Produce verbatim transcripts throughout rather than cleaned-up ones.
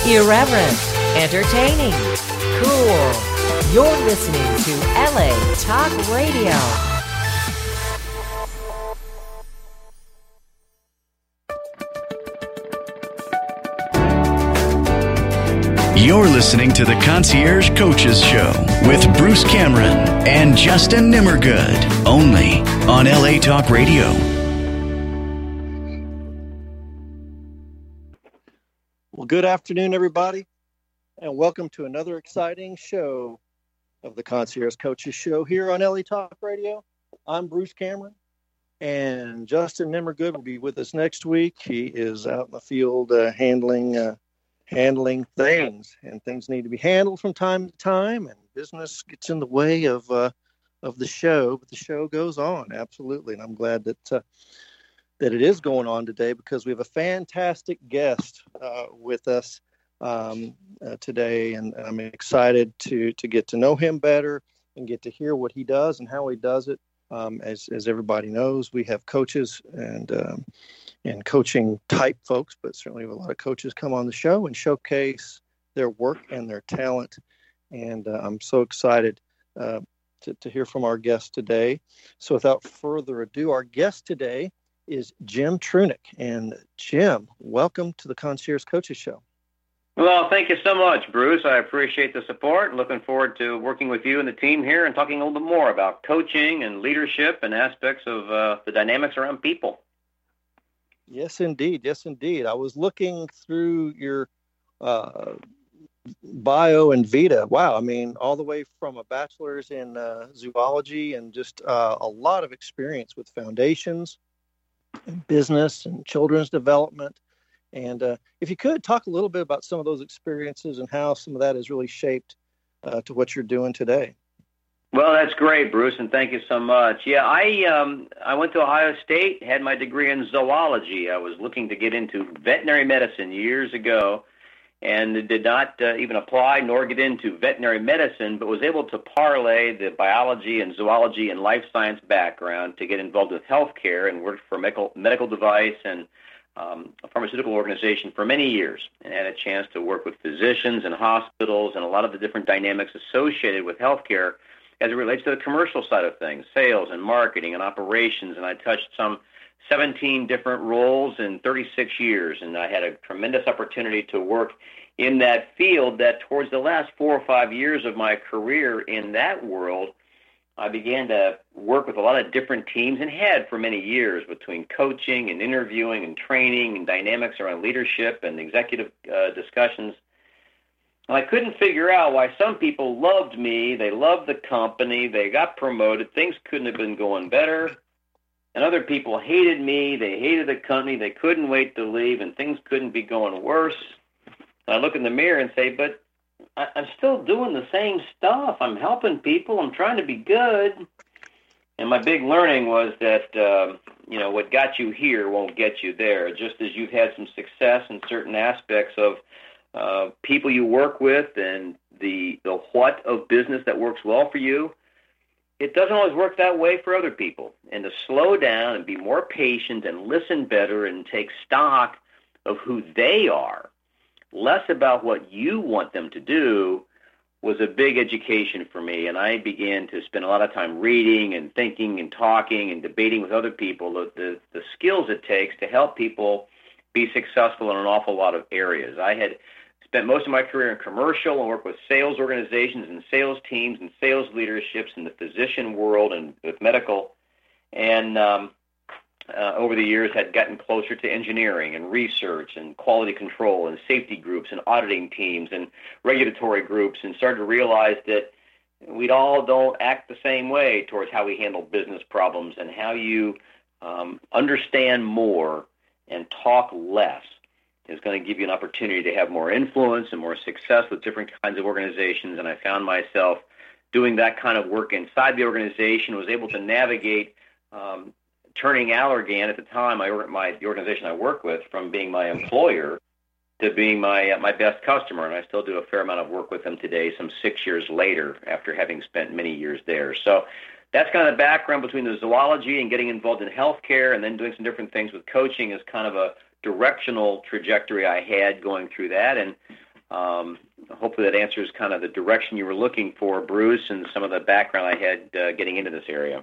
Irreverent, entertaining, cool. You're listening to L A Talk Radio. You're listening to the Concierge Coaches Show with Bruce Cameron and Justin Nimmergood, only on L A Talk Radio. Well, good afternoon, everybody, and welcome to another exciting show of the Concierge Coaches Show here on L A Talk Radio. I'm Bruce Cameron, and Justin Nimmergood will be with us next week. He is out in the field uh, handling uh, handling things, and things need to be handled from time to time, and business gets in the way of uh, of the show, but the show goes on, absolutely, and I'm glad that uh, that it is going on today because we have a fantastic guest uh, with us um, uh, today, and I'm excited to to get to know him better and get to hear what he does and how he does it. Um, as as everybody knows, we have coaches and um, and coaching type folks, but certainly we have a lot of coaches come on the show and showcase their work and their talent. And uh, I'm so excited uh, to, to hear from our guest today. So without further ado, our guest today is Jim Trunick. And Jim, welcome to the Concierge Coaches Show. Well, thank you so much, Bruce. I appreciate the support. Looking forward to working with you and the team here and talking a little bit more about coaching and leadership and aspects of uh, the dynamics around people. Yes, indeed. Yes, indeed. I was looking through your uh, bio and Vita. Wow. I mean, all the way from a bachelor's in uh, zoology and just uh, a lot of experience with foundations and business and children's development. And uh, if you could talk a little bit about some of those experiences and how some of that has really shaped uh, to what you're doing today. Well, that's great, Bruce, and thank you so much. Yeah, I um, I went to Ohio State, had my degree in zoology. I was looking to get into veterinary medicine years ago and did not uh, even apply nor get into veterinary medicine, but was able to parlay the biology and zoology and life science background to get involved with healthcare and worked for a medical, medical device and um, a pharmaceutical organization for many years and had a chance to work with physicians and hospitals and a lot of the different dynamics associated with healthcare as it relates to the commercial side of things, sales and marketing and operations. And I touched some seventeen different roles in thirty-six years. And I had a tremendous opportunity to work in that field that towards the last four or five years of my career in that world, I began to work with a lot of different teams and had for many years between coaching and interviewing and training and dynamics around leadership and executive uh, discussions. I couldn't figure out why some people loved me, they loved the company, they got promoted, things couldn't have been going better, and other people hated me, they hated the company, they couldn't wait to leave, and things couldn't be going worse. And I look in the mirror and say, but I, I'm still doing the same stuff. I'm helping people, I'm trying to be good. And my big learning was that, uh, you know, what got you here won't get you there, just as you've had some success in certain aspects of Uh, people you work with and the the what of business that works well for you, it doesn't always work that way for other people. And to slow down and be more patient and listen better and take stock of who they are, less about what you want them to do, was a big education for me. And I began to spend a lot of time reading and thinking and talking and debating with other people the, the, the skills it takes to help people be successful in an awful lot of areas. I had spent most of my career in commercial and worked with sales organizations and sales teams and sales leaderships in the physician world and with medical. And um, uh, over the years had gotten closer to engineering and research and quality control and safety groups and auditing teams and regulatory groups, and started to realize that we all don't act the same way towards how we handle business problems and how you um, understand more and talk less is going to give you an opportunity to have more influence and more success with different kinds of organizations. And I found myself doing that kind of work inside the organization, was able to navigate um, turning Allergan at the time, I, my, the organization I work with, from being my employer to being my uh, my best customer. And I still do a fair amount of work with them today, some six years later, after having spent many years there. So that's kind of the background between the zoology and getting involved in healthcare and then doing some different things with coaching is kind of a directional trajectory I had going through that. And Um, hopefully that answers kind of the direction you were looking for, Bruce, and some of the background I had uh, getting into this area.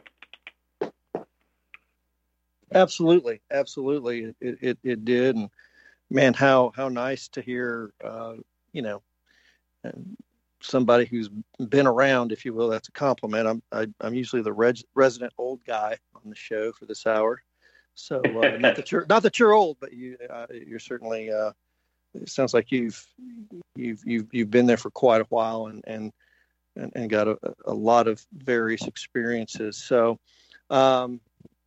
Absolutely, absolutely, it it, it did, and man, how how nice to hear, uh, you know, somebody who's been around, if you will. That's a compliment. I'm I, I'm usually the reg, resident old guy on the show for this hour, so uh, not that you're not that you're old, but you uh, you're certainly. Uh, it sounds like you've you've you've you've been there for quite a while, and and and, and got a, a lot of various experiences. So. Um,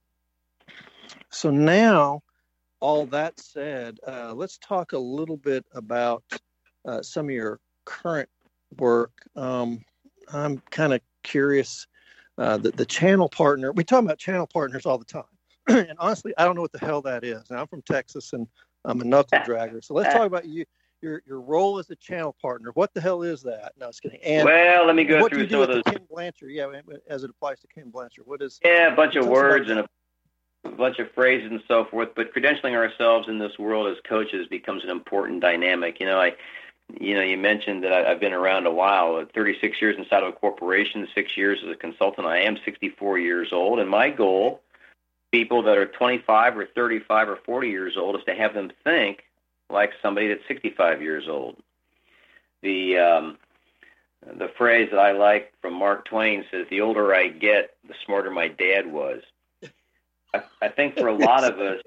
So now, all that said, uh, let's talk a little bit about uh, some of your current work. Um, I'm kind of curious, uh, the, the channel partner, we talk about channel partners all the time. And honestly, I don't know what the hell that is. Now, I'm from Texas, and I'm a knuckle dragger. So let's talk about you, your your role as a channel partner. What the hell is that? No, I was kidding. And well, let me go what through do you some do of with those. Ken Blanchard, yeah, as it applies to Ken Blanchard. What is? Yeah, a bunch of words and a a bunch of phrases and so forth, but credentialing ourselves in this world as coaches becomes an important dynamic. You know, I, you know, you mentioned that I, I've been around a while, thirty-six years inside of a corporation, six years as a consultant. I am sixty-four years old, and my goal, people that are twenty-five or thirty-five or forty years old, is to have them think like somebody that's sixty-five years old. The, um, the phrase that I like from Mark Twain says, "The older I get, the smarter my dad was." I, I think for a lot of us,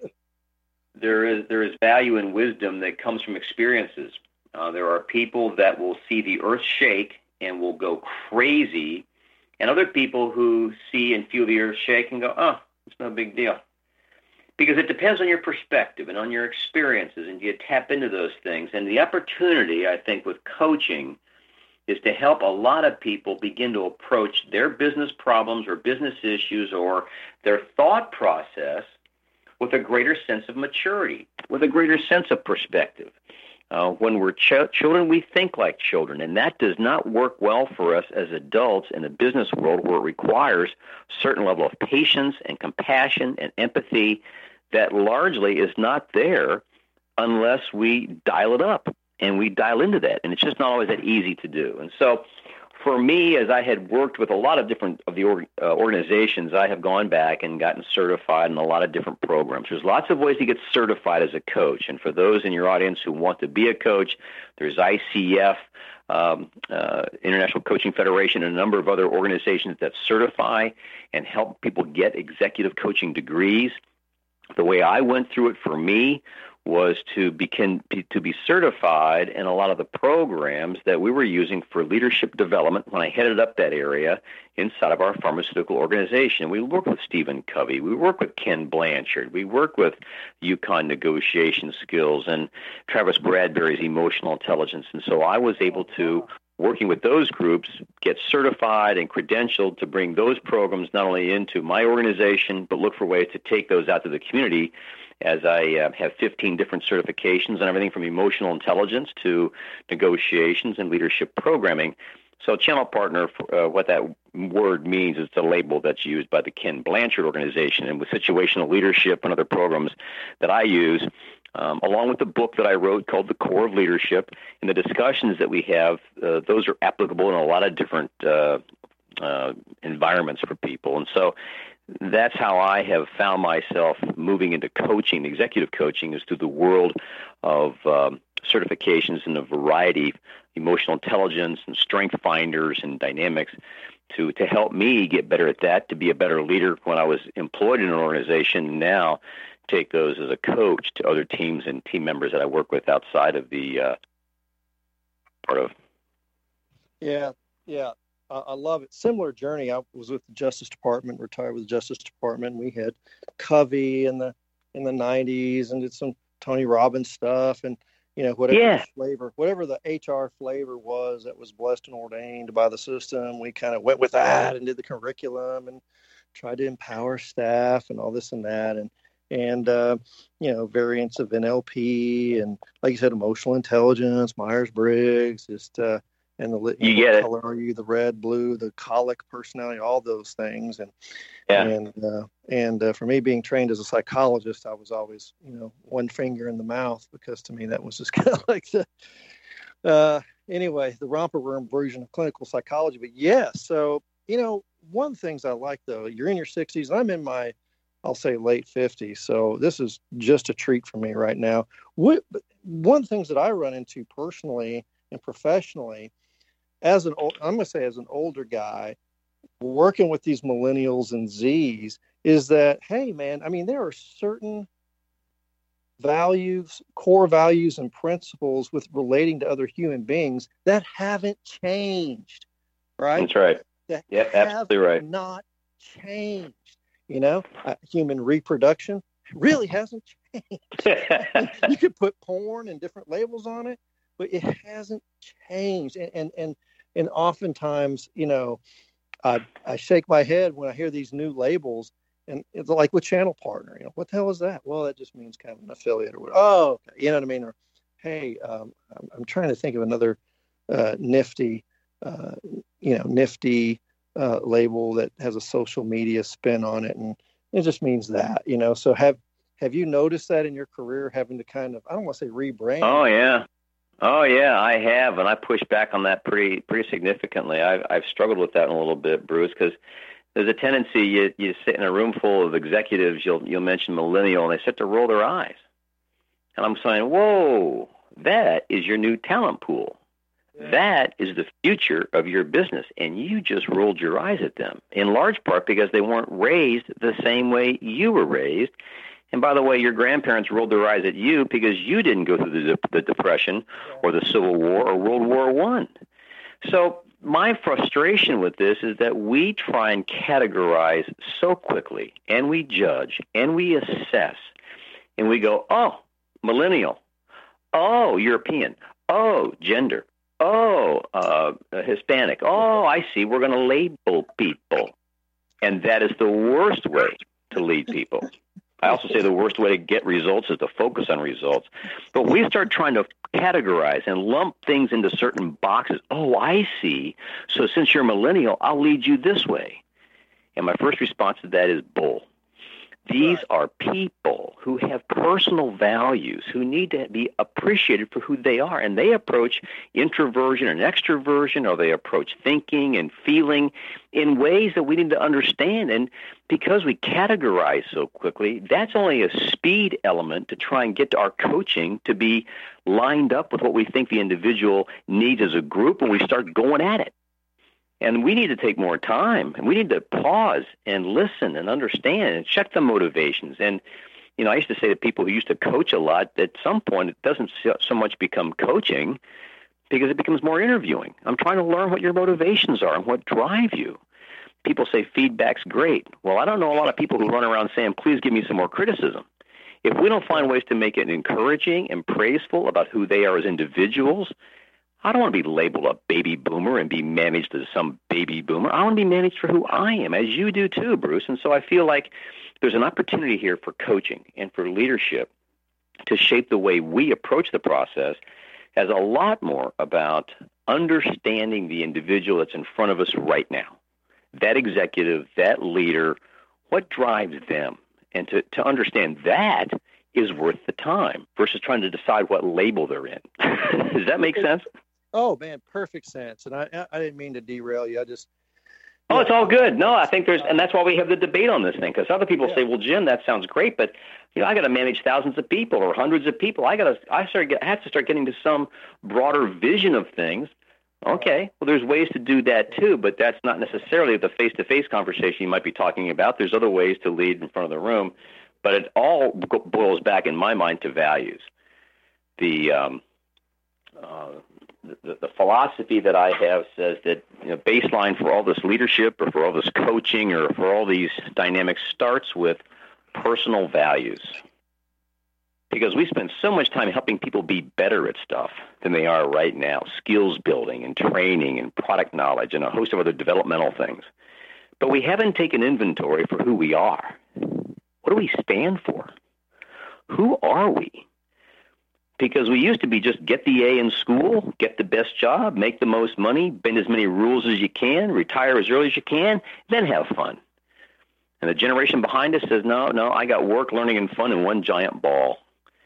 there is there is value and wisdom that comes from experiences. Uh, there are people that will see the earth shake and will go crazy, and other people who see and feel the earth shake and go, "Oh, it's no big deal." Because it depends on your perspective and on your experiences, and you tap into those things. And the opportunity, I think, with coaching is to help a lot of people begin to approach their business problems or business issues or their thought process with a greater sense of maturity, with a greater sense of perspective. Uh, when we're ch- children, we think like children, and that does not work well for us as adults in a business world where it requires a certain level of patience and compassion and empathy that largely is not there unless we dial it up. And we dial into that, and it's just not always that easy to do. And so for me, as I had worked with a lot of different of the org, uh, organizations, I have gone back and gotten certified in a lot of different programs. There's lots of ways to get certified as a coach. And for those in your audience who want to be a coach, there's I C F, um, uh, International Coaching Federation, and a number of other organizations that certify and help people get executive coaching degrees. The way I went through it for me was to begin to be certified in a lot of the programs that we were using for leadership development when I headed up that area inside of our pharmaceutical organization. We work with Stephen Covey. We work with Ken Blanchard. We work with Yukon negotiation skills and Travis Bradbury's emotional intelligence. And so I was able to, working with those groups, get certified and credentialed to bring those programs not only into my organization, but look for ways to take those out to the community, as I uh, have fifteen different certifications on everything from emotional intelligence to negotiations and leadership programming. So channel partner, uh, what that word means is the label that's used by the Ken Blanchard organization. And with situational leadership and other programs that I use, um, along with the book that I wrote called The Core of Leadership, and the discussions that we have, uh, those are applicable in a lot of different uh, uh, environments for people. And so that's how I have found myself moving into coaching. Executive coaching is through the world of um, certifications in a variety, emotional intelligence and strength finders and dynamics to, to help me get better at that, to be a better leader when I was employed in an organization. Now take those as a coach to other teams and team members that I work with outside of the uh, part of. Yeah, yeah. I love it. Similar journey. I was with the Justice Department, retired with the Justice Department. We had Covey in the in the nineties and did some Tony Robbins stuff, and you know whatever yeah. the flavor, whatever the H R flavor was that was blessed and ordained by the system. We kind of went with that and did the curriculum and tried to empower staff and all this and that, and and uh, you know variants of N L P and like you said, emotional intelligence, Myers-Briggs, just. Uh, And the you know, get what color are you? The red, blue, the colic personality, all those things, and yeah. and uh, and uh, for me, being trained as a psychologist, I was always you know one finger in the mouth because to me that was just kind of like the uh, anyway, the romper room version of clinical psychology. But yeah, so, you know, one of the things I like, though, you're in your sixties. I'm in my, I'll say late fifties. So this is just a treat for me right now. What, one of the things that I run into personally and professionally as an old, I'm going to say as an older guy working with these millennials and Z's is that, hey, man, I mean, there are certain values, core values and principles with relating to other human beings that haven't changed, right? That's right. That yeah, absolutely right. Not changed. You know, uh, human reproduction really hasn't changed. You could put porn and different labels on it, but it hasn't changed. And and and, and oftentimes, you know, I I shake my head when I hear these new labels. And it's like with channel partner, you know, what the hell is that? Well, that just means kind of an affiliate or what? Oh, okay. You know what I mean? Or, hey, um, I'm, I'm trying to think of another uh, nifty, uh, you know, nifty uh, label that has a social media spin on it, and it just means that, you know. So have have you noticed that in your career, having to kind of, I don't want to say rebrand? Oh yeah, oh yeah, I have, and I push back on that pretty pretty significantly. I've I've struggled with that a little bit, Bruce, because there's a tendency you you sit in a room full of executives, you'll you'll mention millennial, and they start to roll their eyes. And I'm saying, whoa, that is your new talent pool. Yeah. That is the future of your business, and you just rolled your eyes at them, in large part because they weren't raised the same way you were raised. And by the way, your grandparents rolled their eyes at you because you didn't go through the, the Depression or the Civil War or World War One. So my frustration with this is that we try and categorize so quickly, and we judge, and we assess, and we go, oh, millennial, oh, European, oh, gender, oh, uh, Hispanic, oh, I see, we're going to label people. And that is the worst way to lead people. I also say the worst way to get results is to focus on results. But we start trying to categorize and lump things into certain boxes. Oh, I see. So since you're millennial, I'll lead you this way. And my first response to that is bull. These right. are people who have personal values, who need to be appreciated for who they are. And they approach introversion and extroversion, or they approach thinking and feeling in ways that we need to understand. And because we categorize so quickly, that's only a speed element to try and get to our coaching to be lined up with what we think the individual needs as a group when we start going at it. And we need to take more time, and we need to pause and listen and understand and check the motivations. And, you know, I used to say to people who used to coach a lot that at some point it doesn't so much become coaching because it becomes more interviewing. I'm trying to learn what your motivations are and what drive you. People say feedback's great. Well, I don't know a lot of people who run around saying, please give me some more criticism. If we don't find ways to make it encouraging and praiseful about who they are as individuals, I don't want to be labeled a baby boomer and be managed as some baby boomer. I want to be managed for who I am, as you do too, Bruce. And so I feel like there's an opportunity here for coaching and for leadership to shape the way we approach the process as a lot more about understanding the individual that's in front of us right now. That executive, that leader, what drives them? And to, to understand that is worth the time versus trying to decide what label they're in. Does that make sense? Oh, man, perfect sense. And I I didn't mean to derail you. I just... Oh, it's all good. No, I think there's, and that's why we have the debate on this thing, because other people yeah. say, well, Jim, that sounds great, but, you know, I got to manage thousands of people or hundreds of people. I got to, I start get, I have to start getting to some broader vision of things. Okay, well, there's ways to do that too, but that's not necessarily the face-to-face conversation you might be talking about. There's other ways to lead in front of the room, but it all boils back, in my mind, to values. The, um, uh, The, the philosophy that I have says that, you know, baseline for all this leadership or for all this coaching or for all these dynamics starts with personal values. Because we spend so much time helping people be better at stuff than they are right now, skills building and training and product knowledge and a host of other developmental things. But we haven't taken inventory for who we are. What do we stand for? Who are we? Because we used to be just get the A in school, get the best job, make the most money, bend as many rules as you can, retire as early as you can, then have fun. And the generation behind us says, no, no, I got work, learning, and fun in one giant ball.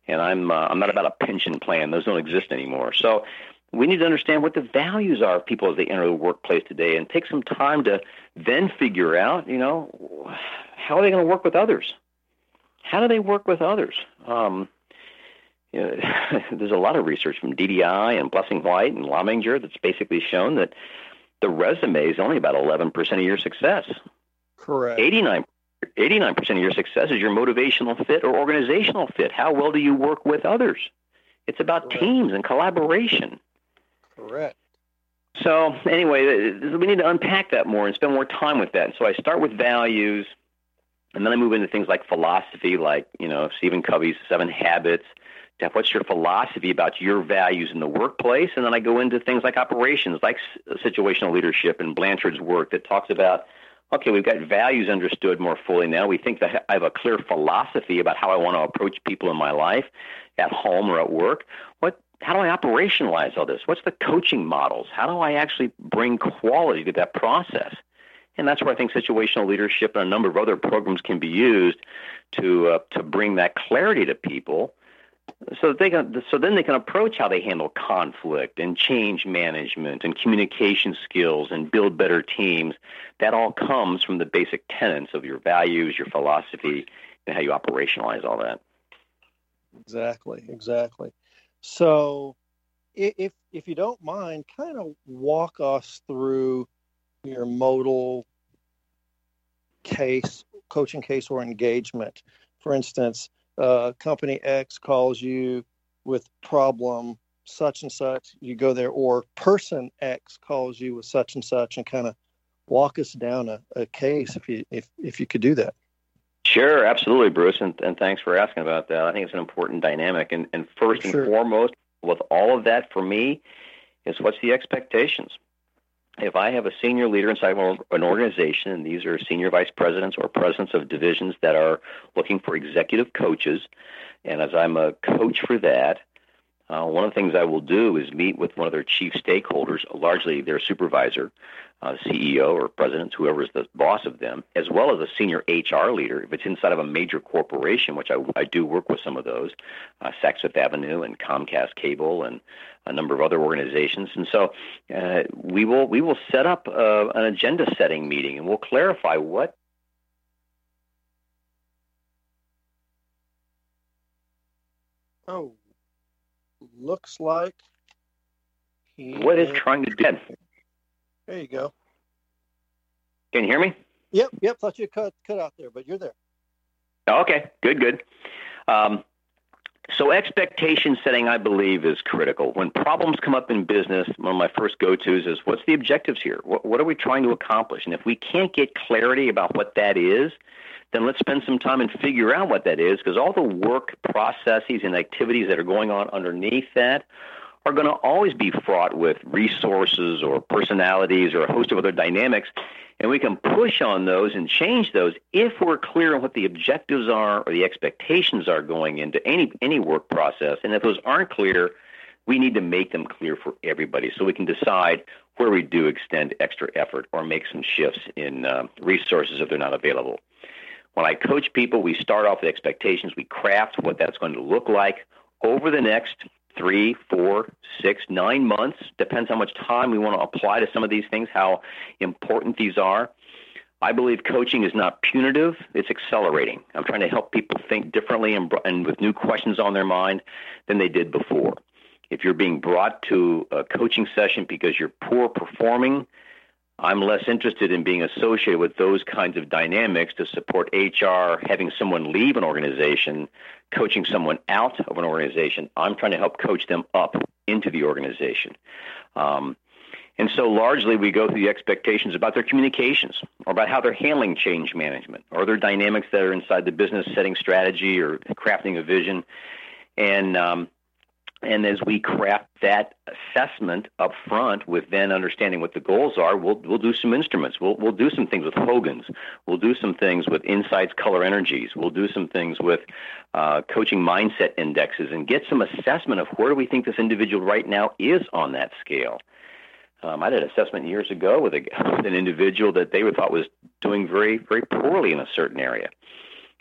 And I'm uh, I'm not about a pension plan. Those don't exist anymore. So we need to understand what the values are of people as they enter the workplace today, and take some time to then figure out, you know, how are they going to work with others? How do they work with others? Um, you know, there's a lot of research from D D I and Blessing White and Lominger that's basically shown that the resume is only about eleven percent of your success. Correct. eighty-nine percent of your success is your motivational fit or organizational fit. How well do you work with others? It's about Correct. teams and collaboration. Correct. So anyway, we need to unpack that more and spend more time with that. So I start with values, and then I move into things like philosophy, like, you know, Stephen Covey's Seven Habits. What's your philosophy about your values in the workplace? And then I go into things like operations, like situational leadership and Blanchard's work that talks about, okay, we've got values understood more fully now. We think that I have a clear philosophy about how I want to approach people in my life, at home or at work. What, how do I operationalize all this? What's the coaching models? How do I actually bring quality to that process? And that's where I think situational leadership and a number of other programs can be used to uh, to bring that clarity to people, so that they can, so then they can approach how they handle conflict and change management and communication skills and build better teams. That all comes from the basic tenets of your values, your philosophy, and how you operationalize all that. Exactly, exactly. So if if you don't mind, kind of walk us through your modal case, coaching case or engagement. For instance, uh, company X calls you with problem such and such, you go there, or person X calls you with such and such, and kind of walk us down a, a case if you if if you could do that. Sure, absolutely, Bruce, and, and thanks for asking about that. I think it's an important dynamic. And, and first Sure. and foremost, with all of that for me, is what's the expectations? If I have a senior leader inside an organization, and these are senior vice presidents or presidents of divisions that are looking for executive coaches, and as I'm a coach for that, uh, one of the things I will do is meet with one of their chief stakeholders, largely their supervisor, uh, C E O or president, whoever is the boss of them, as well as a senior H R leader. If it's inside of a major corporation, which I, I do work with some of those, uh, Saks Fifth Avenue and Comcast Cable and a number of other organizations. And so uh, we will we will set up uh, an agenda setting meeting, and we'll clarify what Oh, looks like he what is trying to do. There you go. Can you hear me? Yep, yep. Thought you cut cut out there, but you're there. Okay, good, good. Um, so expectation setting, I believe, is critical. When problems come up in business, one of my first go-tos is, what's the objectives here? What, what are we trying to accomplish? And if we can't get clarity about what that is, then let's spend some time and figure out what that is, because all the work processes and activities that are going on underneath that are going to always be fraught with resources or personalities or a host of other dynamics, and we can push on those and change those if we're clear on what the objectives are or the expectations are going into any any work process. And if those aren't clear, we need to make them clear for everybody so we can decide where we do extend extra effort or make some shifts in uh, resources if they're not available. When I coach people, we start off with expectations. We craft what that's going to look like over the next three, four, six, nine months. Depends how much time we want to apply to some of these things, how important these are. I believe coaching is not punitive. It's accelerating. I'm trying to help people think differently and, and with new questions on their mind than they did before. If you're being brought to a coaching session because you're poor performing, I'm less interested in being associated with those kinds of dynamics to support H R, having someone leave an organization, coaching someone out of an organization. I'm trying to help coach them up into the organization. Um, and so largely we go through the expectations about their communications or about how they're handling change management or their dynamics that are inside the business setting strategy or crafting a vision. And um, And as we craft that assessment up front with then understanding what the goals are, we'll we'll do some instruments. We'll we'll do some things with Hogan's. We'll do some things with Insights Color Energies. We'll do some things with uh, coaching mindset indexes and get some assessment of where do we think this individual right now is on that scale. Um, I did an assessment years ago with, a, with an individual that they thought was doing very, very poorly in a certain area.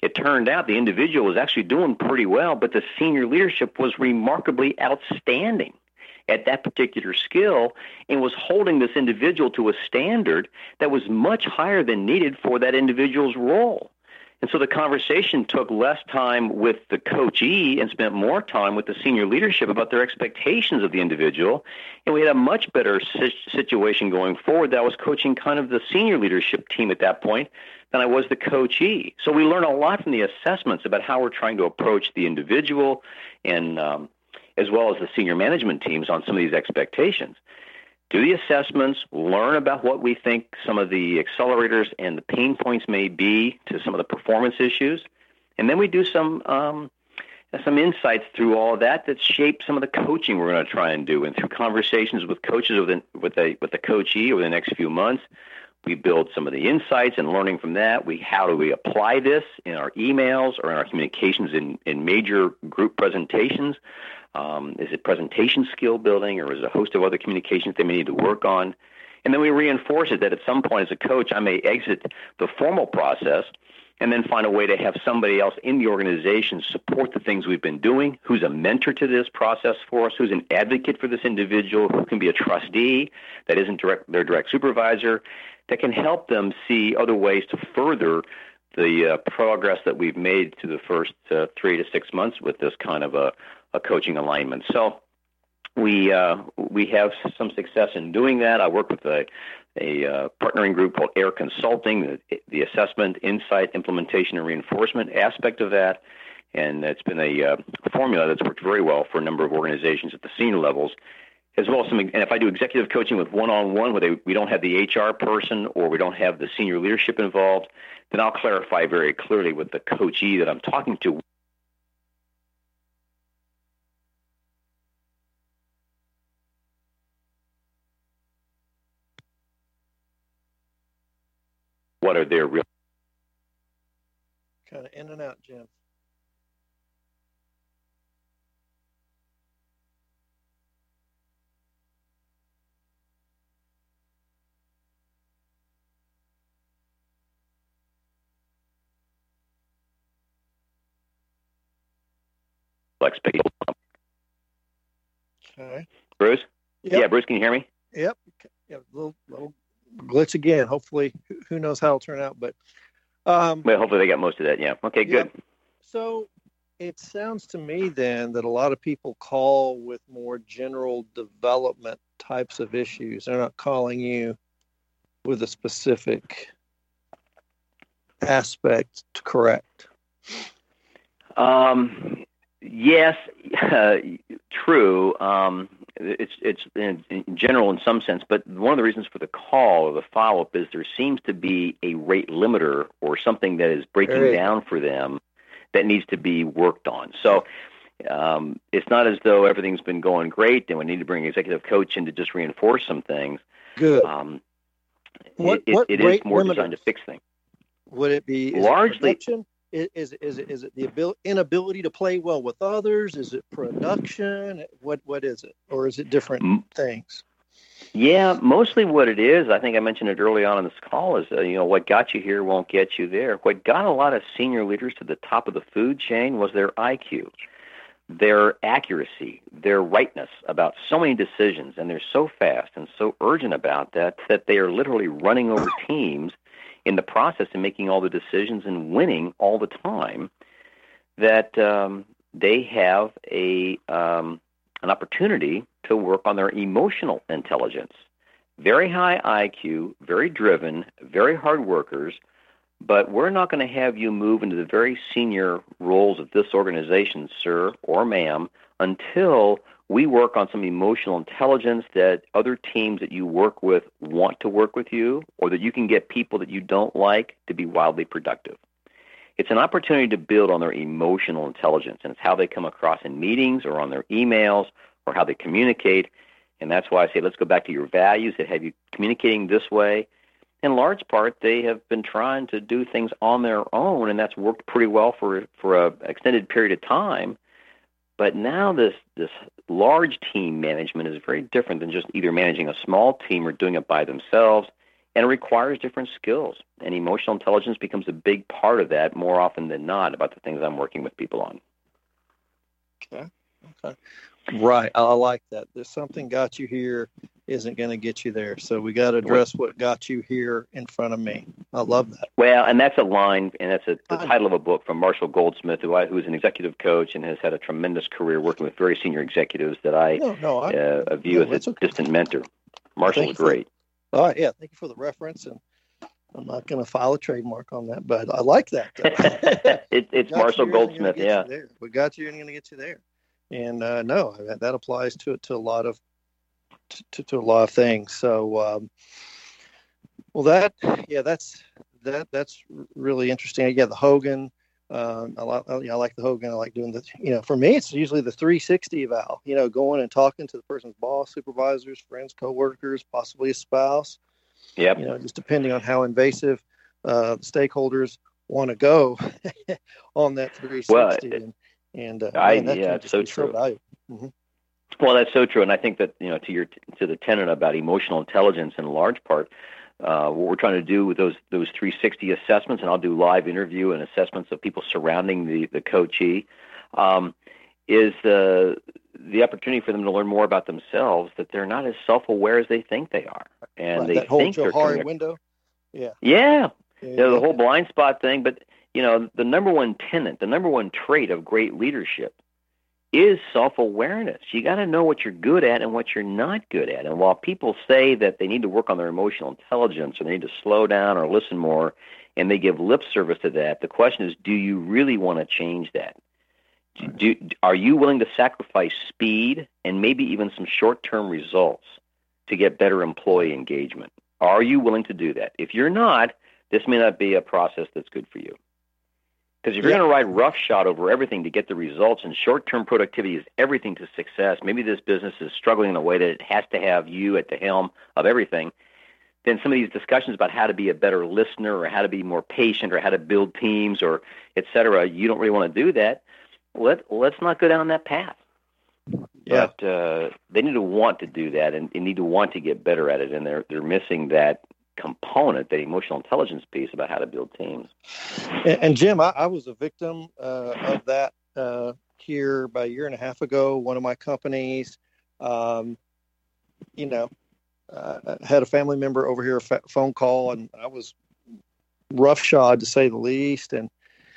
it turned out the individual was actually doing pretty well, but the senior leadership was remarkably outstanding at that particular skill and was holding this individual to a standard that was much higher than needed for that individual's role. And so the conversation took less time with the coachee and spent more time with the senior leadership about their expectations of the individual. And we had a much better situation going forward that I was coaching kind of the senior leadership team at that point than I was the coachee. So we learned a lot from the assessments about how we're trying to approach the individual and um, as well as the senior management teams on some of these expectations. Do the assessments, learn about what we think some of the accelerators and the pain points may be to some of the performance issues, and then we do some um, some insights through all of that that shape some of the coaching we're going to try and do. And through conversations with coaches with the, with the, with the coachee over the next few months, we build some of the insights and learning from that. We how do we apply this in our emails or in our communications in, in major group presentations? Um, is it presentation skill building, or is it a host of other communications they may need to work on? And then we reinforce it that at some point as a coach, I may exit the formal process and then find a way to have somebody else in the organization support the things we've been doing, who's a mentor to this process for us, who's an advocate for this individual, who can be a trustee that isn't direct, their direct supervisor, that can help them see other ways to further the uh, progress that we've made to the first uh, three to six months with this kind of a a coaching alignment. So we uh, we have some success in doing that. I work with a, a uh, partnering group called AIR Consulting, the, the assessment, insight, implementation, and reinforcement aspect of that. And it's been a uh, formula that's worked very well for a number of organizations at the senior levels, as well as some. And if I do executive coaching with one-on-one, where they, we don't have the H R person or we don't have the senior leadership involved, then I'll clarify very clearly with the coachee that I'm talking to what are their real kind of in and out, Jim. expectations. Okay. Bruce? Yep. Yeah, Bruce, can you hear me? Yep. Yeah, a little, little glitch again. Hopefully, who knows how it'll turn out, but um, well, hopefully they got most of that. Yeah. Okay, good. Yep. So it sounds to me then that a lot of people call with more general development types of issues. They're not calling you with a specific aspect to correct. Um, yes, uh, true. Um, it's it's in, in general in some sense, but one of the reasons for the call or the follow-up is there seems to be a rate limiter or something that is breaking Right. down for them that needs to be worked on. So um, it's not as though everything's been going great and we need to bring an executive coach in to just reinforce some things. Good. Um, What- it, what it, it rate is more limiters? designed to fix things. Would it be is Largely- it production? I- Is it, is it is it the abil- inability to play well with others? Is it production? What what is it, or is it different Mm. things? Yeah, mostly what it is, I think I mentioned it early on in this call, is, uh, you know, what got you here won't get you there. What got a lot of senior leaders to the top of the food chain was their I Q, their accuracy, their rightness about so many decisions, and they're so fast and so urgent about that that they are literally running over teams in the process and making all the decisions and winning all the time, that um, they have a um, an opportunity to work on their emotional intelligence. Very high I Q, very driven, very hard workers, but we're not going to have you move into the very senior roles of this organization, sir or ma'am, until we work on some emotional intelligence that other teams that you work with want to work with you, or that you can get people that you don't like to be wildly productive. It's an opportunity to build on their emotional intelligence, and it's how they come across in meetings or on their emails or how they communicate. And that's why I say let's go back to your values that have you communicating this way. In large part, they have been trying to do things on their own, and that's worked pretty well for for an extended period of time. But now this this large team management is very different than just either managing a small team or doing it by themselves. and it requires different skills. And emotional intelligence becomes a big part of that more often than not about the things I'm working with people on. Okay. Okay. Right. I, I like that. There's something got you here isn't going to get you there. So we got to address what got you here in front of me. I love that. Well, and that's a line, and that's a, the title of a book from Marshall Goldsmith, who I, who's an executive coach and has had a tremendous career working with very senior executives that I, no, no, I uh, view no, as a okay. distant mentor. Marshall's great. For, all right, yeah, thank you for the reference, and I'm not going to file a trademark on that, but I like that. it, it's Marshall Goldsmith, yeah. We got you and going to get you there. And uh, no, that, that applies to to a lot of to, to a lot of things. So, um, well, that yeah, that's that that's really interesting. Yeah, the Hogan. Um, I like you know, I like the Hogan. I like doing the you know for me it's usually the three sixty eval. You know, going and talking to the person's boss, supervisors, friends, coworkers, possibly a spouse. Yep. You know, just depending on how invasive uh, stakeholders want to go on that three sixty. Well, and, And uh, I, man, that yeah, it's so true. So mm-hmm. Well, that's so true, and I think that you know to your to the tenet about emotional intelligence in large part, uh, what we're trying to do with those those three sixty assessments, and I'll do live interview and assessments of people surrounding the the coachee, um, is the the opportunity for them to learn more about themselves. That they're not as self-aware as they think they are, and right, they that whole think they're Johari coming window. Yeah. Yeah. yeah, You know, the yeah. whole blind spot thing, but you know, the number one tenet, the number one trait of great leadership is self-awareness. You got to know what you're good at and what you're not good at. And while people say that they need to work on their emotional intelligence or they need to slow down or listen more, and they give lip service to that, the question is, do you really want to change that? Do, are you willing to sacrifice speed and maybe even some short-term results to get better employee engagement? Are you willing to do that? If you're not, this may not be a process that's good for you. Because if you're Yeah. going to ride roughshod over everything to get the results, and short-term productivity is everything to success, maybe this business is struggling in a way that it has to have you at the helm of everything, then some of these discussions about how to be a better listener or how to be more patient or how to build teams or et cetera, you don't really want to do that. Let, let's not go down that path. Yeah. But uh, they need to want to do that and, and need to want to get better at it, and they're they're missing that component, that emotional intelligence piece about how to build teams. And, and Jim, I, I was a victim uh, of that uh, here about a year and a half ago. One of my companies, um, you know, uh, had a family member over here, a fa- phone call, and I was roughshod to say the least. And,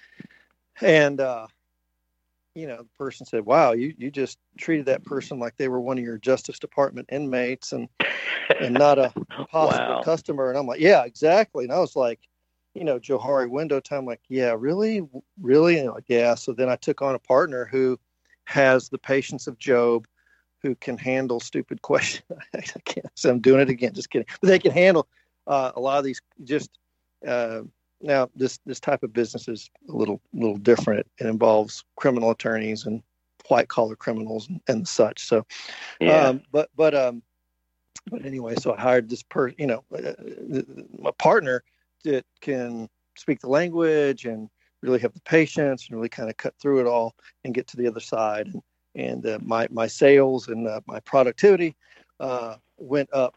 and, uh, you know, the person said, wow, you, you just treated that person like they were one of your Justice Department inmates and, and not a possible Wow. customer. And I'm like, yeah, exactly. And I was like, you know, Johari window time, like, yeah, really, really? And like, yeah. So then I took on a partner who has the patience of Job, who can handle stupid questions. I can't, so I'm doing it again, just kidding. But they can handle uh, a lot of these just, uh, now this, this type of business is a little, little different. It involves criminal attorneys and white collar criminals and, and such. So, Yeah. um, but, but, um, but anyway, so I hired this per, you know, uh, a partner that can speak the language and really have the patience and really kind of cut through it all and get to the other side. And, and uh, my, my sales and uh, my productivity uh, went up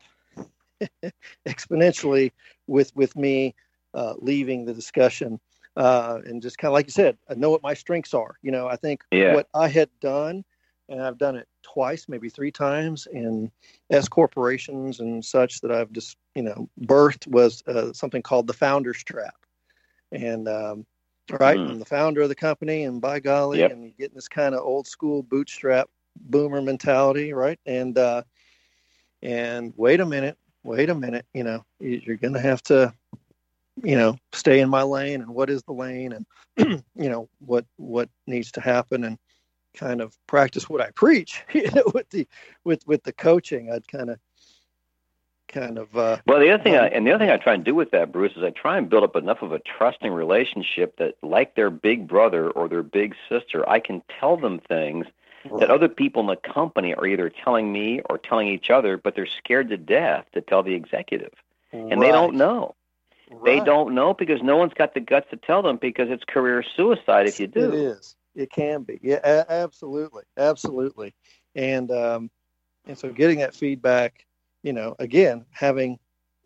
exponentially with, with me uh, leaving the discussion. Uh, and just kind of like you said, I know what my strengths are. You know, I think Yeah. what I had done, and I've done it twice, maybe three times in S corporations and such that I've just, you know, birthed was uh, something called the founder's trap. And, um, right, Mm. I'm the founder of the company, and by golly, Yep. and you get this kind of old school bootstrap boomer mentality, right? And, uh, and wait a minute, wait a minute, you know, you're going to have to, you know, stay in my lane, and what is the lane, and, you know, what, what needs to happen, and kind of practice what I preach, you know, with the, with, with the coaching. I'd kind of, kind of, uh, Well, the other thing, um, I, and the other thing I try and do with that, Bruce, is I try and build up enough of a trusting relationship that, like their big brother or their big sister, I can tell them things right. that other people in the company are either telling me or telling each other, but they're scared to death to tell the executive, and they don't know. They Right. don't know because no one's got the guts to tell them, because it's career suicide if you do. It is. It can be. Yeah, a- absolutely. Absolutely. And, um, and so getting that feedback, you know, again, having, you know,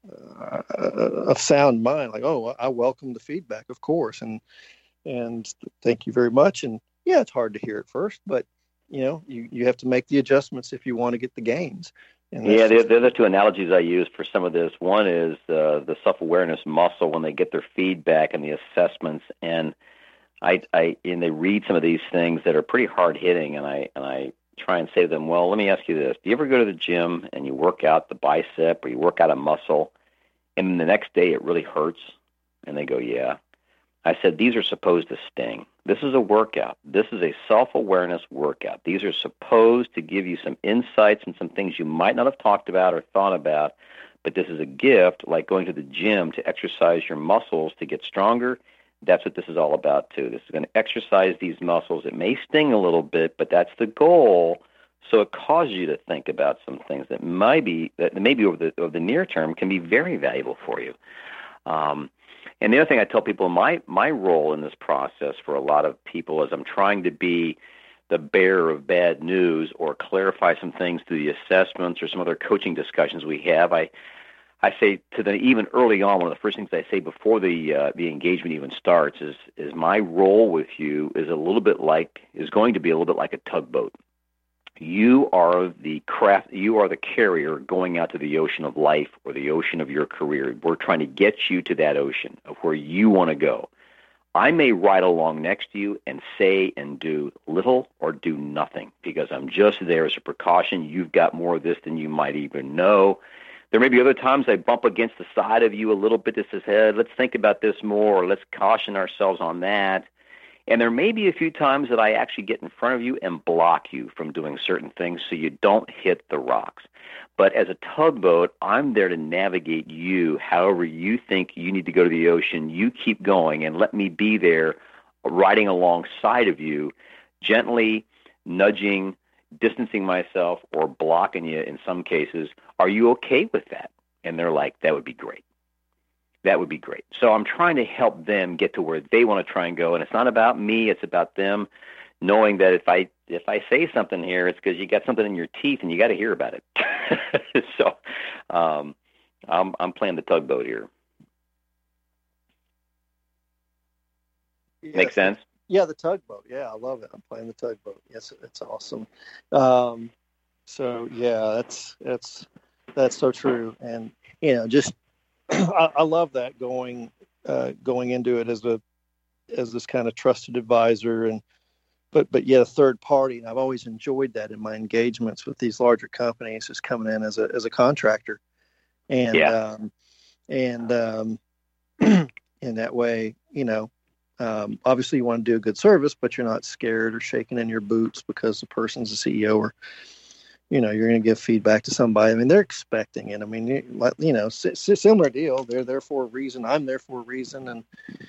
uh, of sound mind. Like, oh, I welcome the feedback, of course, and and thank you very much. And yeah, it's hard to hear at first, but you know, you, you have to make the adjustments if you want to get the gains. And yeah, the, just, the other two analogies I use for some of this, one is uh, the self-awareness muscle when they get their feedback and the assessments, and I, I and they read some of these things that are pretty hard-hitting, and I and I try and say to them, well, let me ask you this. Do you ever go to the gym and you work out the bicep or you work out a muscle, and then the next day it really hurts? And they go, yeah. I said, these are supposed to sting. This is a workout. This is a self-awareness workout. These are supposed to give you some insights and some things you might not have talked about or thought about, but this is a gift, like going to the gym to exercise your muscles to get stronger. That's what this is all about, too. This is going to exercise these muscles. It may sting a little bit, but that's the goal. So it causes you to think about some things that might be, that maybe over the, over the near term can be very valuable for you. Um, And the other thing I tell people, my my role in this process for a lot of people is I'm trying to be the bearer of bad news or clarify some things through the assessments or some other coaching discussions we have. I I say to them even early on, one of the first things I say before the uh, the engagement even starts is is my role with you is a little bit like is going to be a little bit like a tugboat. You are the craft, you are the carrier going out to the ocean of life or the ocean of your career. We're trying to get you to that ocean of where you want to go. I may ride along next to you and say and do little or do nothing because I'm just there as a precaution. You've got more of this than you might even know. There may be other times I bump against the side of you a little bit that says, hey, let's think about this more, or let's caution ourselves on that. And there may be a few times that I actually get in front of you and block you from doing certain things so you don't hit the rocks. But as a tugboat, I'm there to navigate you however you think you need to go to the ocean. You keep going and let me be there riding alongside of you, gently nudging, distancing myself, or blocking you in some cases. Are you okay with that? And they're like, that would be great. That would be great. So I'm trying to help them get to where they want to try and go. And it's not about me. It's about them knowing that if I if I say something here, it's because you got something in your teeth and you got to hear about it. so um, I'm, I'm playing the tugboat here. yes, Make sense? Yeah, the tugboat. Yeah, I love it. I'm playing the tugboat. Yes, it's awesome. Um, so, yeah, that's that's that's so true. And, you know, just I, I love that going uh, going into it as a as this kind of trusted advisor, and but but yeah, a third party. And I've always enjoyed that in my engagements with these larger companies, just coming in as a as a contractor, and yeah. um, and um, in that way, you know, um, obviously you want to do a good service, but you're not scared or shaking in your boots because the person's a C E O or. You know, you're going to give feedback to somebody. I mean, they're expecting it. I mean, you, you know, similar deal. They're there for a reason. I'm there for a reason. And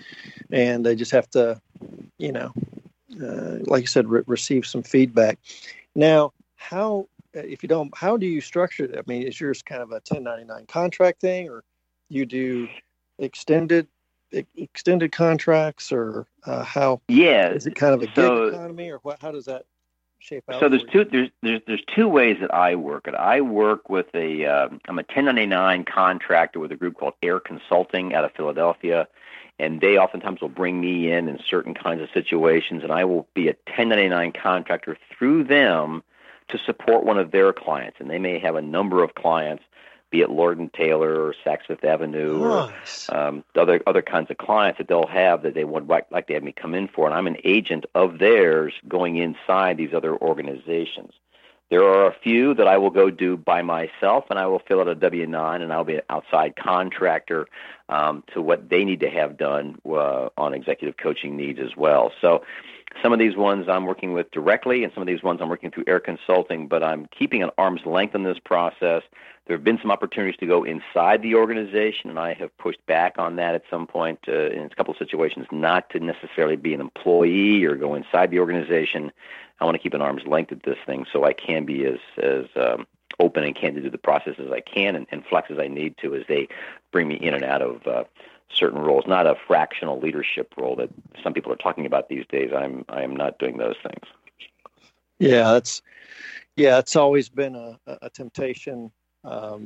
and they just have to, you know, uh, like you said, re- receive some feedback. Now, how, if you don't, how do you structure it? I mean, is yours kind of a ten ninety-nine contract thing, or you do extended extended contracts, or uh, how? Yeah. Is it kind of a gig so, economy, or what? How does that? So there's two there's, there's there's two ways that I work it. I work with a uh, I'm a ten ninety-nine contractor with a group called Air Consulting out of Philadelphia, and they oftentimes will bring me in in certain kinds of situations, and I will be a ten ninety-nine contractor through them to support one of their clients, and they may have a number of clients, be it Lord and Taylor or Saks Fifth Avenue nice. or um, other other kinds of clients that they'll have that they would like, like to have me come in for. And I'm an agent of theirs going inside these other organizations. There are a few that I will go do by myself, and I will fill out a W nine, and I'll be an outside contractor um, to what they need to have done uh, on executive coaching needs as well. So some of these ones I'm working with directly, and some of these ones I'm working through Air Consulting, but I'm keeping an arm's length in this process. There have been some opportunities to go inside the organization, and I have pushed back on that at some point uh, in a couple of situations, not to necessarily be an employee or go inside the organization. I want to keep an arm's length at this thing so I can be as, as um, open and candid to the process as I can and, and flex as I need to as they bring me in and out of uh, certain roles, not a fractional leadership role that some people are talking about these days. I'm I am not doing those things. Yeah, that's yeah, it's always been a, a temptation. Um,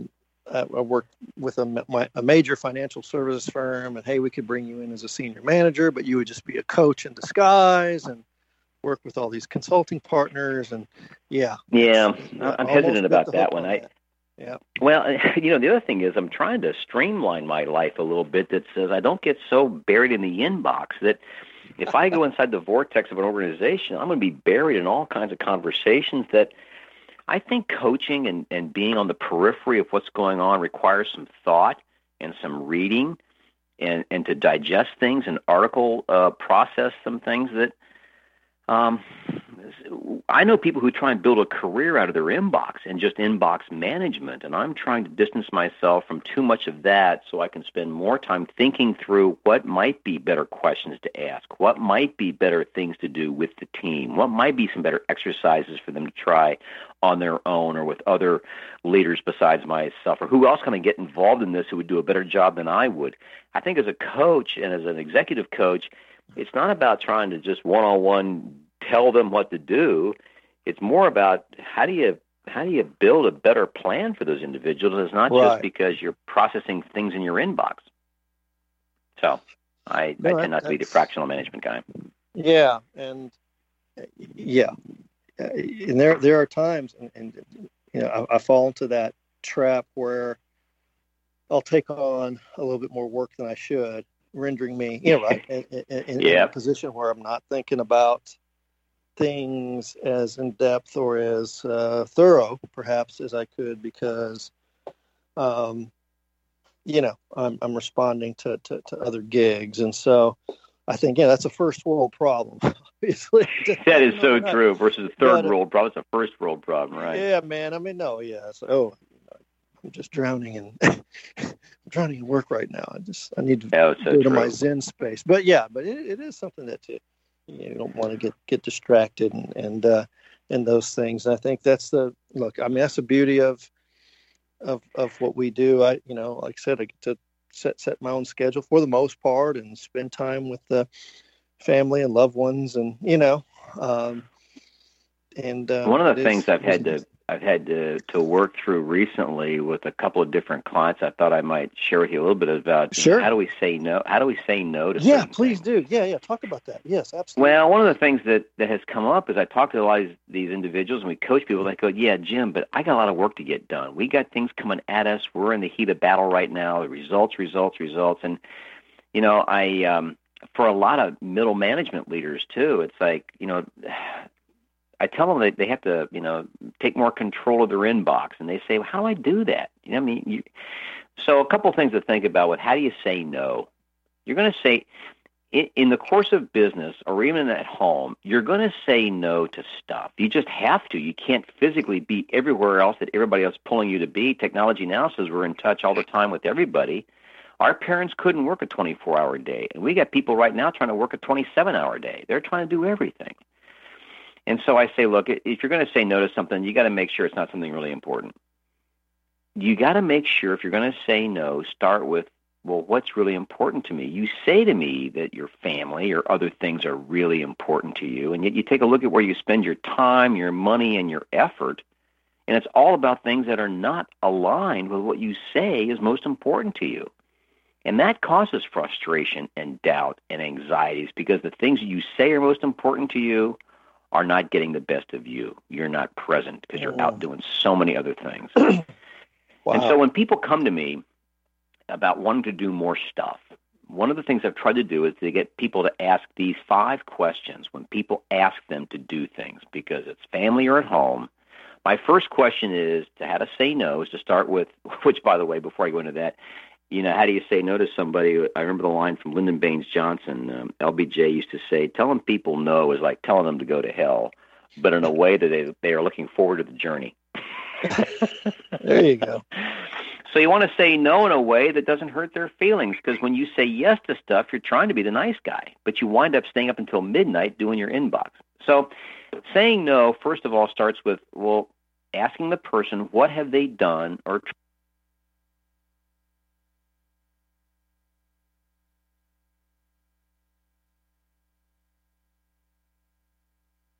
I worked with a, my, a major financial services firm, and hey, we could bring you in as a senior manager, but you would just be a coach in disguise and work with all these consulting partners. And yeah, yeah, yeah I'm hesitant about that one. On I, that. Yeah. Well, you know, the other thing is I'm trying to streamline my life a little bit that says I don't get so buried in the inbox that if I go inside the vortex of an organization, I'm going to be buried in all kinds of conversations that I think coaching and, and being on the periphery of what's going on requires some thought and some reading and, and to digest things and article uh, process some things that um, I know people who try and build a career out of their inbox and just inbox management, and I'm trying to distance myself from too much of that so I can spend more time thinking through what might be better questions to ask, what might be better things to do with the team, what might be some better exercises for them to try on their own or with other leaders besides myself, or who else can I get involved in this who would do a better job than I would. I think as a coach and as an executive coach, it's not about trying to just one-on-one tell them what to do. It's more about how do you how do you build a better plan for those individuals? It's not right. just because you're processing things in your inbox. So I, no, I tend not to be the fractional management guy. Yeah, and yeah, and there there are times, and, and you know, I, I fall into that trap where I'll take on a little bit more work than I should, rendering me, you know, right, in, in, in, yeah. in a position where I'm not thinking about things as in depth or as uh, thorough, perhaps, as I could, because, um, you know, I'm, I'm responding to, to, to other gigs, and so I think, yeah, that's a first world problem. Obviously, that is so not, true. Versus a third but, world problem, it's a first world problem, right? Yeah, man. I mean, no, yeah. So, oh, I'm just drowning in I'm drowning in work right now. I just I need to yeah, so go true. to my Zen space. But yeah, but it, it is something that you, you don't want to get, get distracted and and uh, and those things. And I think that's the look. I mean, that's the beauty of of of what we do. I you know, like I said, I get to set set my own schedule for the most part and spend time with the family and loved ones, and you know, um, and uh, one of the it things is, I've had to. I've had to, to work through recently with a couple of different clients. I thought I might share with you a little bit about sure. you know, how do we say no? How do we say no to yeah, certain please things? do. Yeah, yeah. Talk about that. Yes, absolutely. Well, one of the things that, that has come up is I talk to a lot of these individuals and we coach people. They go, yeah, Jim, but I got a lot of work to get done. We got things coming at us. We're in the heat of battle right now. Results, results, results. And, you know, I um, for a lot of middle management leaders too, it's like, you know, I tell them that they have to, you know, take more control of their inbox, and they say, well, "How do I do that?" You know, I mean, you, so a couple of things to think about with how do you say no? You're going to say, in, in the course of business or even at home, you're going to say no to stuff. You just have to. You can't physically be everywhere else that everybody else is pulling you to be. Technology now says we're in touch all the time with everybody. Our parents couldn't work a twenty-four hour day, and we got people right now trying to work a twenty-seven hour day. They're trying to do everything. And so I say, look, if you're going to say no to something, you got to make sure it's not something really important. You got to make sure if you're going to say no, start with, well, what's really important to me? You say to me that your family or other things are really important to you, and yet you take a look at where you spend your time, your money, and your effort, and it's all about things that are not aligned with what you say is most important to you. And that causes frustration and doubt and anxieties because the things you say are most important to you are not getting the best of you. You're not present because you're out doing so many other things. Wow. And so when people come to me about wanting to do more stuff, one of the things I've tried to do is to get people to ask these five questions when people ask them to do things, because it's family or at home. My first question is to how to say no, is to start with, which, by the way, before I go into that, you know, how do you say no to somebody? I remember the line from Lyndon Baines Johnson. Um, L B J used to say, telling people no is like telling them to go to hell, but in a way that they, they are looking forward to the journey. There you go. So you want to say no in a way that doesn't hurt their feelings, because when you say yes to stuff, you're trying to be the nice guy, but you wind up staying up until midnight doing your inbox. So saying no, first of all, starts with, well, asking the person, what have they done or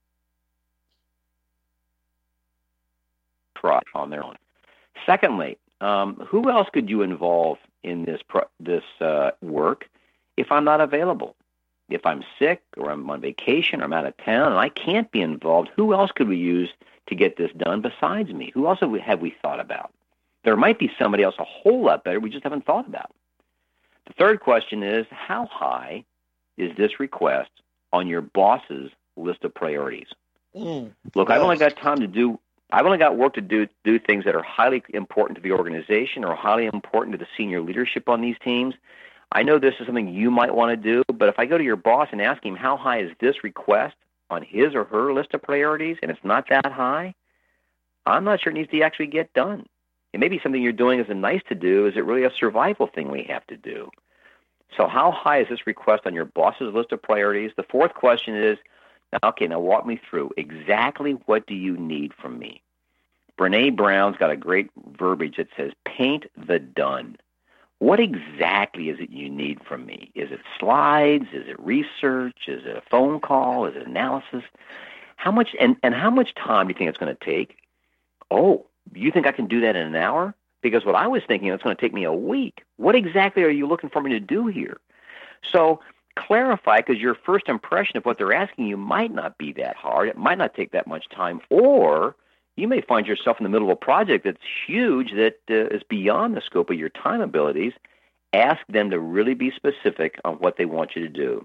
on their own. Secondly, um, who else could you involve in this pro- this uh, work if I'm not available? If I'm sick or I'm on vacation or I'm out of town and I can't be involved, who else could we use to get this done besides me? Who else have we, have we thought about? There might be somebody else a whole lot better we just haven't thought about. The third question is, how high is this request on your boss's list of priorities? Mm, Look, yes. I've only got time to do, I've only got work to do, do things that are highly important to the organization or highly important to the senior leadership on these teams. I know this is something you might want to do, but if I go to your boss and ask him how high is this request on his or her list of priorities, and it's not that high, I'm not sure it needs to actually get done. It may be something you're doing as a nice to do. Is it really a survival thing we have to do? So how high is this request on your boss's list of priorities? The fourth question is, okay, now walk me through. Exactly what do you need from me? Brene Brown's got a great verbiage that says, paint the done. What exactly is it you need from me? Is it slides? Is it research? Is it a phone call? Is it analysis? How much and, and how much time do you think it's going to take? Oh, you think I can do that in an hour? Because what I was thinking, it's going to take me a week. What exactly are you looking for me to do here? So clarify, because your first impression of what they're asking you might not be that hard. It might not take that much time, or you may find yourself in the middle of a project that's huge that uh, is beyond the scope of your time abilities. Ask them to really be specific on what they want you to do.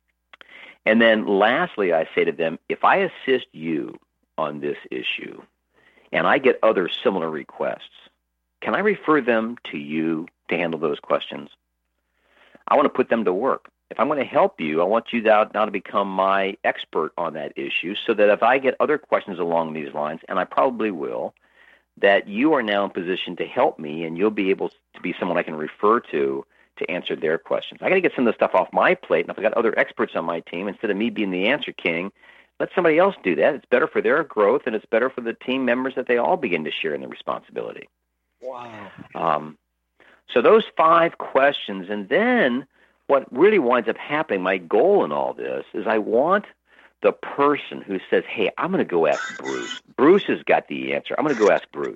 And then lastly, I say to them, if I assist you on this issue and I get other similar requests, can I refer them to you to handle those questions? I want to put them to work. If I'm going to help you, I want you now, now to become my expert on that issue so that if I get other questions along these lines, and I probably will, that you are now in position to help me and you'll be able to be someone I can refer to to answer their questions. I got to get some of the stuff off my plate, and if I got other experts on my team, instead of me being the answer king, let somebody else do that. It's better for their growth, and it's better for the team members that they all begin to share in the responsibility. Wow. Um, so those five questions, and then what really winds up happening, my goal in all this, is I want the person who says, hey, I'm going to go ask Bruce. Bruce has got the answer. I'm going to go ask Bruce.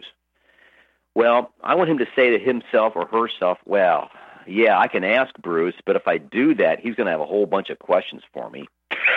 Well, I want him to say to himself or herself, well, yeah, I can ask Bruce, but if I do that, he's going to have a whole bunch of questions for me.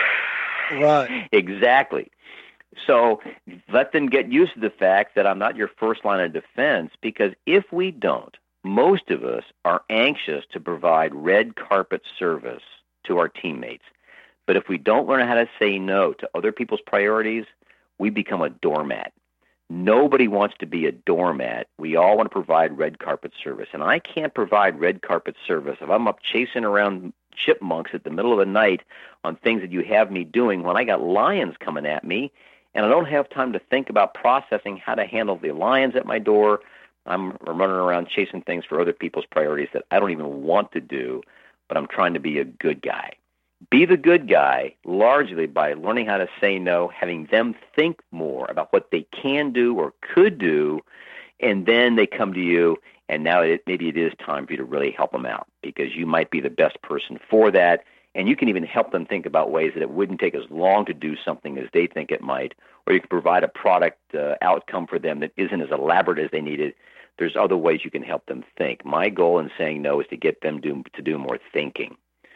Right. Exactly. So let them get used to the fact that I'm not your first line of defense, because if we don't, most of us are anxious to provide red carpet service to our teammates. But if we don't learn how to say no to other people's priorities, we become a doormat. Nobody wants to be a doormat. We all want to provide red carpet service. And I can't provide red carpet service if I'm up chasing around chipmunks at the middle of the night on things that you have me doing when I got lions coming at me, and I don't have time to think about processing how to handle the lions at my door. I'm running around chasing things for other people's priorities that I don't even want to do, but I'm trying to be a good guy. Be the good guy largely by learning how to say no, having them think more about what they can do or could do, and then they come to you, and now it, maybe it is time for you to really help them out because you might be the best person for that, and you can even help them think about ways that it wouldn't take as long to do something as they think it might, or you can provide a product uh, outcome for them that isn't as elaborate as they needed. There's other ways you can help them think. My goal in saying no is to get them do, to do more thinking.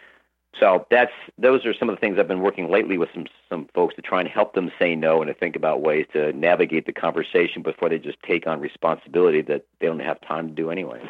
So that's those are some of the things I've been working lately with some some folks to try and help them say no and to think about ways to navigate the conversation before they just take on responsibility that they don't have time to do anyway.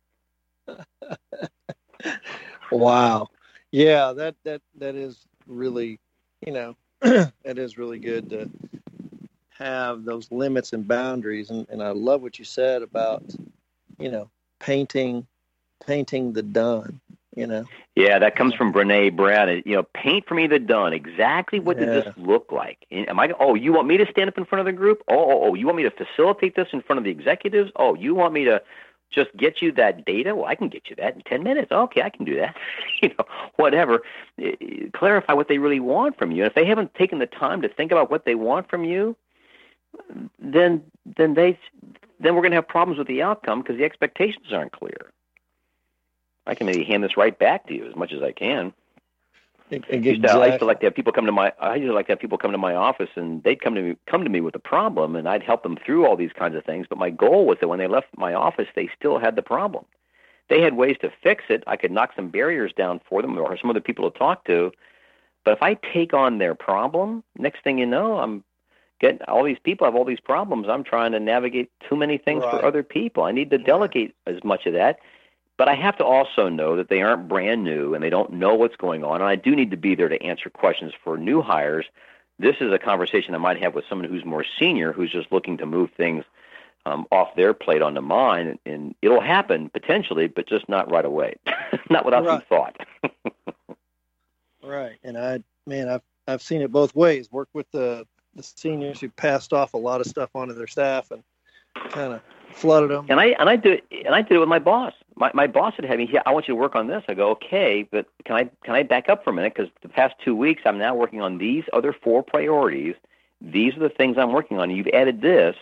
Wow. Yeah, that, that, that is really, you know, that is really good to have those limits and boundaries. And, and I love what you said about, you know, painting, painting the done. You know. Yeah, that comes from Brene Brown. You know, paint for me the done. Exactly what yeah. does this look like? Am I? Oh, you want me to stand up in front of the group? Oh, oh, oh, you want me to facilitate this in front of the executives? Oh, you want me to just get you that data? Well, I can get you that in ten minutes. Okay, I can do that. you know, whatever. Clarify what they really want from you. And if they haven't taken the time to think about what they want from you, then then they then we're going to have problems with the outcome because the expectations aren't clear. I can maybe hand this right back to you as much as I can. Exactly. I used, to, I used to like to have people come to my. I used to like to have people come to my office, and they'd come to me, come to me with a problem, and I'd help them through all these kinds of things. But my goal was that when they left my office, they still had the problem. They had ways to fix it. I could knock some barriers down for them, or some other people to talk to. But if I take on their problem, next thing you know, I'm getting all these people have all these problems. I'm trying to navigate too many things right. for other people. I need to delegate right. as much of that. But I have to also know that they aren't brand new and they don't know what's going on. And I do need to be there to answer questions for new hires. This is a conversation I might have with someone who's more senior, who's just looking to move things um, off their plate onto mine. And it'll happen potentially, but just not right away. Not without right. some thought. Right. And I, man, I've, I've seen it both ways. Work with the, the seniors who passed off a lot of stuff onto their staff and kind of flooded them. And I and I do it, and I did it with my boss. My my boss would have me, yeah, I want you to work on this. I go, okay, but can I can I back up for a minute? Because the past two weeks, I'm now working on these other four priorities. These are the things I'm working on. You've added this.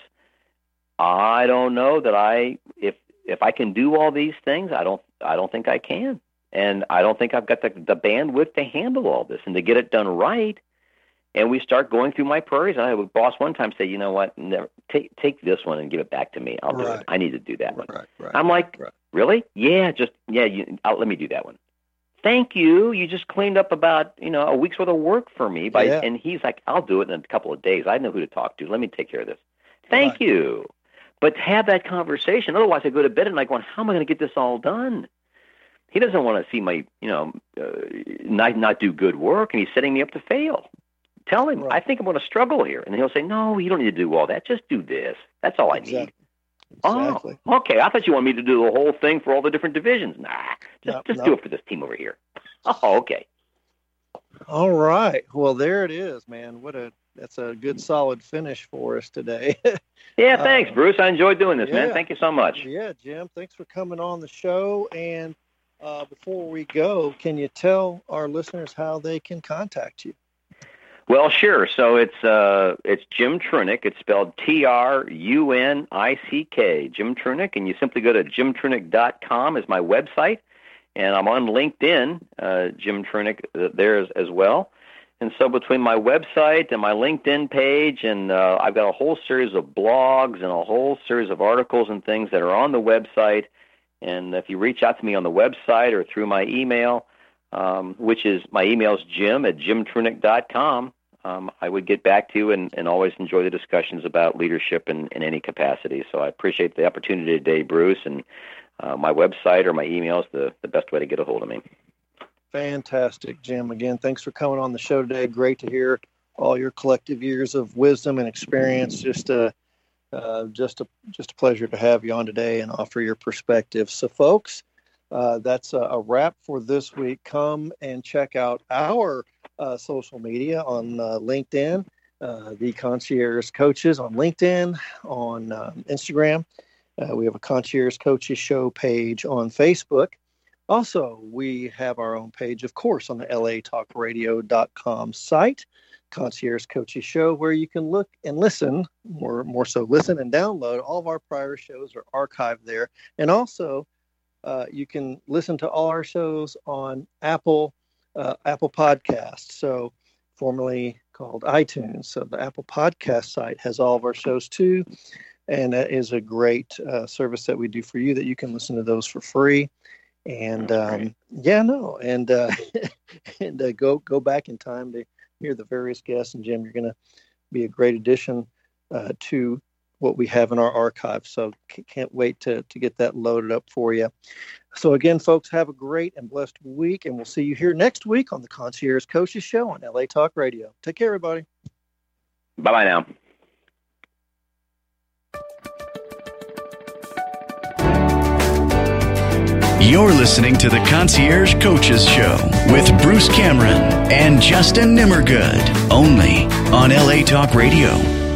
I don't know that I if if I can do all these things. I don't I don't think I can, and I don't think I've got the the bandwidth to handle all this and to get it done right. And we start going through my priorities. I had a boss one time say, you know what, never, take take this one and give it back to me. I'll do right. it. I need to do that one. Right, right, I'm like, right. really? Yeah, just, yeah, you, I'll, let me do that one. Thank you. You just cleaned up about, you know, a week's worth of work for me. By, yeah. And he's like, I'll do it in a couple of days. I know who to talk to. Let me take care of this. Thank right. you. But have that conversation. Otherwise, I go to bed and like, going, how am I going to get this all done? He doesn't want to see my, you know, uh, not, not do good work, and he's setting me up to fail. Tell him, right. I think I'm going to struggle here. And he'll say, no, you don't need to do all that. Just do this. That's all I exactly. need. Exactly. Oh, okay. I thought you wanted me to do the whole thing for all the different divisions. Nah, just, no, just no. do it for this team over here. Oh, okay. All right. Well, there it is, man. What a that's a good, solid finish for us today. Yeah, thanks, uh, Bruce. I enjoyed doing this, yeah. man. Thank you so much. Yeah, Jim. Thanks for coming on the show. And uh, before we go, can you tell our listeners how they can contact you? Well, sure. So it's uh, it's Jim Trunick. It's spelled T R U N I C K, Jim Trunick. And you simply go to jim trunick dot com is my website. And I'm on LinkedIn, uh, Jim Trunick, uh, there as, as well. And so between my website and my LinkedIn page, and uh, I've got a whole series of blogs and a whole series of articles and things that are on the website. And if you reach out to me on the website or through my email, um, which is my email is jim at jim trunick dot com, um, I would get back to you and, and always enjoy the discussions about leadership in, in any capacity. So I appreciate the opportunity today, Bruce, and uh, my website or my email is the, the best way to get a hold of me. Fantastic, Jim. Again, thanks for coming on the show today. Great to hear all your collective years of wisdom and experience. Just a, uh, just a, just a pleasure to have you on today and offer your perspective. So, folks, uh, that's a, a wrap for this week. Come and check out our uh, social media on uh, LinkedIn, uh, the Concierge Coaches on LinkedIn, on um, Instagram. Uh, we have a Concierge Coaches Show page on Facebook. Also, we have our own page, of course, on the L A talk radio dot com site, Concierge Coaches Show, where you can look and listen, more, more so listen and download. All of our prior shows are archived there. And also, uh, you can listen to all our shows on Apple uh, Apple Podcasts, so formerly called iTunes. So the Apple Podcast site has all of our shows, too. And that is a great uh, service that we do for you, that you can listen to those for free. And um, yeah, no, and uh, and uh, go go back in time to hear the various guests. And Jim, you're going to be a great addition uh, to what we have in our archive. So c- can't wait to to get that loaded up for you. So again, folks, have a great and blessed week, and we'll see you here next week on the Concierge Coaches Show on L A Talk Radio. Take care, everybody. Bye bye now. You're listening to the Concierge Coaches Show with Bruce Cameron and Justin Nimmergood, only on L A Talk Radio.